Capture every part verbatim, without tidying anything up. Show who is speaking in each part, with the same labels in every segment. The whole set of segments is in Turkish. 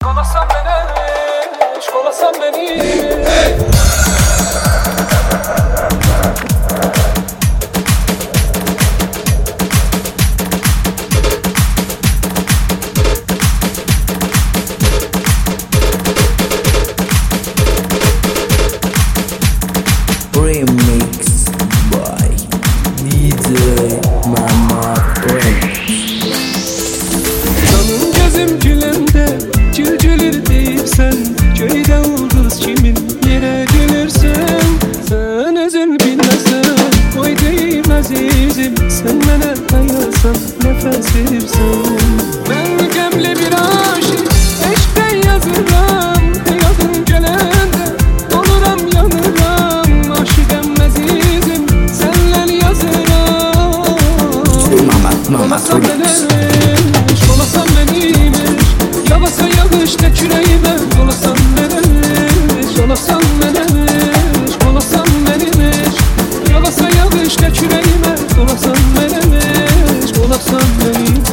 Speaker 1: Kolasan beni, kolasan beni. Hey!
Speaker 2: Remix by D J Mama Remix.
Speaker 1: Canım gözüm gülende cülcülür deyipsen, köyde ulduz kimin yere gülürsen. Sen özün bilmezsen koy deyim azizim, sen mene aynasan nefesimsen. Ben gemli bir aşık eşkten yazıram, yadın gelende oluram yanıram. Aşık azizim senle yazıram.
Speaker 2: Mama Remix.
Speaker 1: Kolasan benimmiş, yavasa yağış tüküreyime. Kolasan benimmiş, kolasan benimmiş, kolasan benimmiş, yavasa yağış tüküreyime. Kolasan benimmiş, kolasan benimmiş.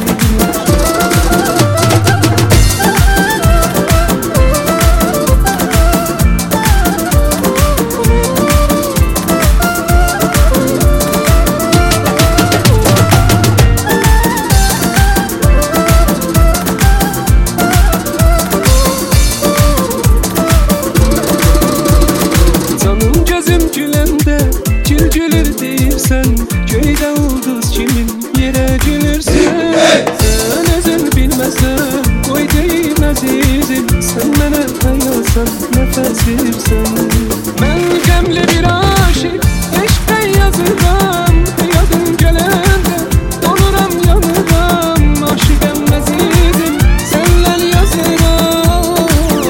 Speaker 1: Gülür deyirsen, köyde ulduz kimin yere gülürsen. Sen özün bilmezsen koy deyim azizim, sen mene aynasan nefesimsen. Ben gemli bir aşık eşkten yazıram, yadın gelende oluram yanıram. Aşık azizim senle yazıram.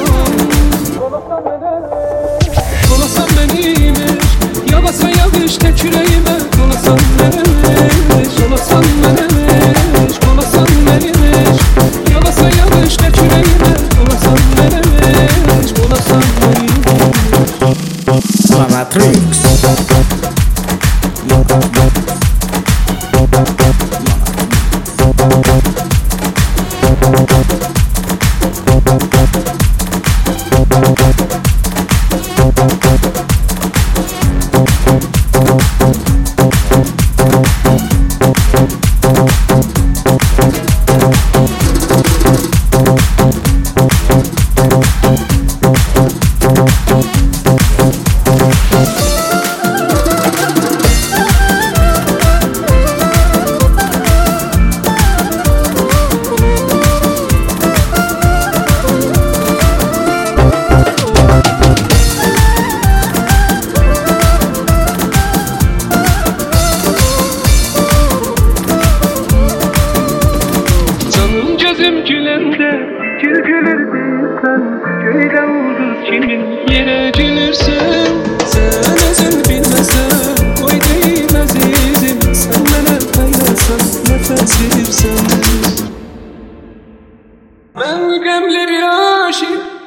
Speaker 1: Kolasan benimmiş, yavasa yağış tüküreyime. Kolasan benimmiş, kolasan benimmiş, kolasan benimmiş, yavasa yağış tüküreyime. Kolasan benimmiş, kolasan benimmiş.
Speaker 2: Mama Remix. Gözüm gülende gül gülür deyirsen, köyde ulduz kimin yere gülürsen. Sen özün bilmezsen koy deyim azizim, sen mene aynasan nefesimsen. Ben gemli bir aşık